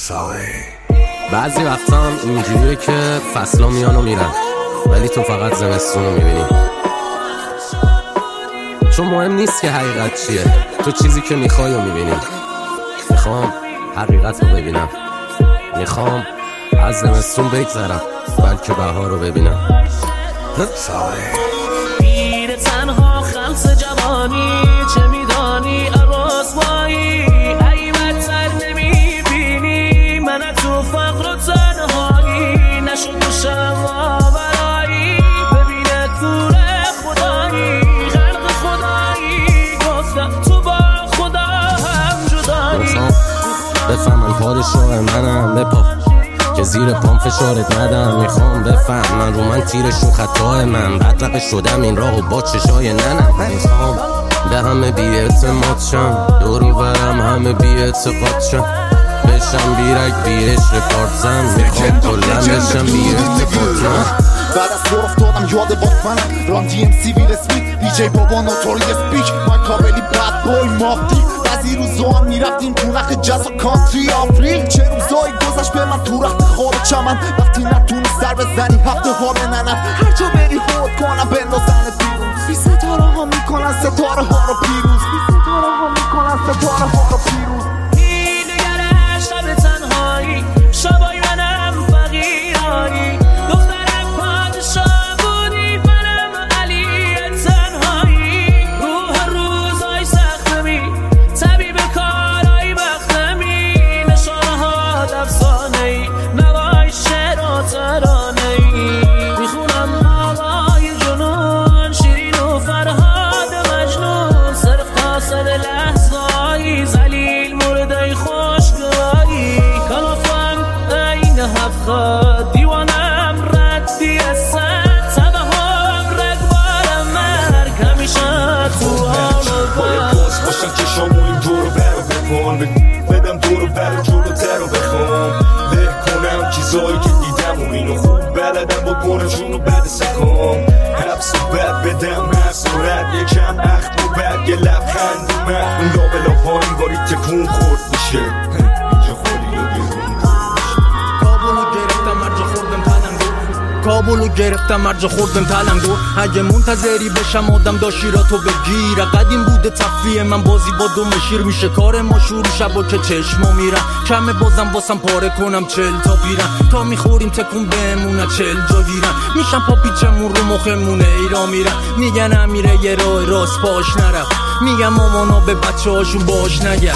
بعضی وقتا هم اینجوریه که فصلا میان و میرن، ولی تو فقط زمستون رو میبینی، چون مهم نیست که حقیقت چیه، تو چیزی که میخوای رو میبینی. میخوام حقیقت رو ببینم، میخوام از زمستون بگذرم بلکه بهار رو ببینم. میره تنها خمس جوانی، چه میدانی رسوایی، ایمتر نمیبینی من تو فقر و تنهایی، نشد دوشم آورایی ببینه کور خدایی، خلق خدایی گفتم تو با خدا هم جدایی. بفهمن پادشاه منم، بپا که زیر پام فشارت ندم. میخوام بفهمن رو من تیرشون خطای من، بدرقه شدم این راهو با چشای ننم. میخوام به همه بی اعتماد شم، دور میبرم همه بی اعتقاد شم، بشم بیرک بیش رکاردزم. میخوام کلن بشم بی ارتباطم. بعد از تو افتادم یاد باتمنم، ران دی ام سی ویل اسمیت، دیجی بابا نوتوری اسپیک، من کابلی بد بوی مافتی. بعضی روزا هم میرفتیم تو نخ جاز و کانتری آفریل، چه روزایی گذشت به من تو رخت خواب چمن، وقتی نتونی سر بزنی هفته ها بننم، هر جا بری خود کنم بندازنت بیرون. بی ستاره ها میکنن ستاره ها رو پیروز، بی ستاره ها میکنن ستاره ها رو پیروز. این نگره شب تنهایی، شبای منم فقیرایی، دخترم پادشاه بودی منم علی تنهایی، روح روزای سختمی طبیب کارای بختمی، نشانه ها افسانه‌ای نوای شعر و ترانه‌ای، میخونم آقای جنون شیرین و فرهاد مجنون، صرف قاصد لحظایی ذلیل مرده خوشگوایی، کلافم این هفت دیوانم ردی سد، تبه هم رگبارم مرگ همیشه تو حال و باید باز باشن که شامو این دورو برو بکن، بدم دورو برو جلوتر رو بخوام، له کنم چیزایی که دیدم و اینو خوب بلدم بکنم جونو بد سکام، حبس و بد بدم حس و رد، یکم اخت و بد یه لبخند و مرد، اون لابلا پایین باری تکون خورد میشه، اینجا خالی و بیرون کابلو گرفتم مرجا خوردم تلنگو، اگه منتظری بشم آدم داشتی را تو بگیره، قدیم بوده تفریه من بازی با دو مشیر، میشه کار ما شروع شبا که چشما میرن، کمه بازم باسم پاره کنم 40 تا بیرن، تا میخوریم تکون بمونه 40 جا گیرن، میشم پا پیچمون رو مخمونه ایرا میرن، میگن امیره یه راه راست باش نرف، میگم مامانا به بچه هاشون باش نگه.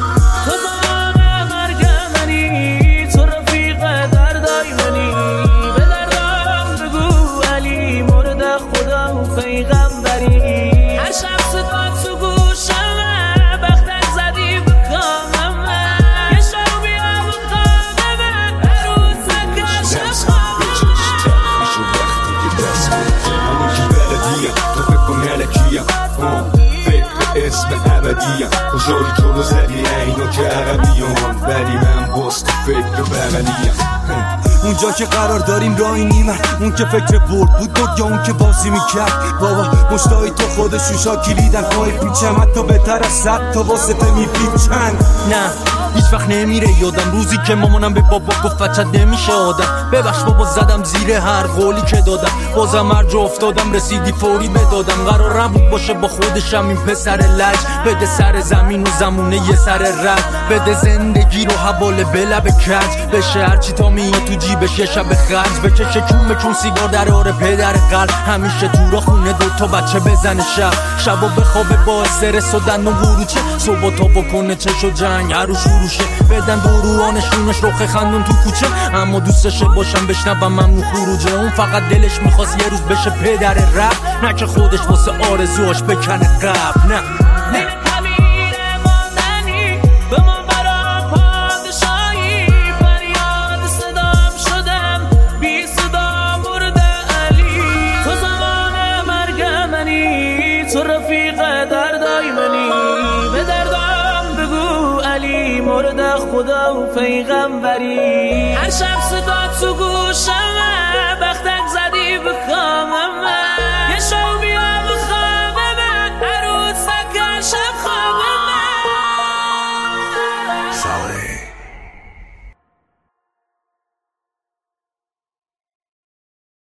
هر شب صدا تو گوشمه بختک زدی بکامم، یه شب بیا بخوابمه هر روز نکشم خوابم، میشو وقتی که دست همون که بلدیم تو فکر کن ملکیم، فکر اسم ابدیم، کجایی جلو زدی اینو که عربیم، ولی من باز تو فکر بغلیم، اونجا که قرار داریم راهی نیمن، اون که فکر برد بود یا اون که بازی میکرد، بابا مشتایی تو خودشون شاکیلیدن پای پیچم، حتی بهتر از 100 تا واسطه میپیچن. نه هیچ وقت نمیره یادم روزی که مامانم به بابا گفت بچت نمیشه آدم، ببخش بابا زدم زیر هر قولی که دادم، بازم مرج افتادم رسیدی فوری بدادم، قرار نبود باشه با خودشم این پسر لج، بده سر زمین و زمونه یه سر رد، بده زندگی رو حواله به لب کج، بشه هرچی تا میاد تو جیبش یه شب خرج، بکشه کون سیگار در آره پدر قلب، همیشه تو را خونه 2 تا بچه بزنه شبا بخوابه با استرس و دندون قروچه، صبح تا بکنه چش و جنگ هر شروع شه، بدن دوروانشونش رخ خندون تو کوچه، اما دوستش باشم بشنوم ممنون خروجه، اون فقط دلش میخواست یه روز بشه پدر رپ، نه که خودش واسه آرزوهاش بکنه قبل. نه تو رفیق دردای منی، به دردم بگو علی مورد خدا و پیغمبری، هر شب صدا تو گوشمه بختک زدی بکامم.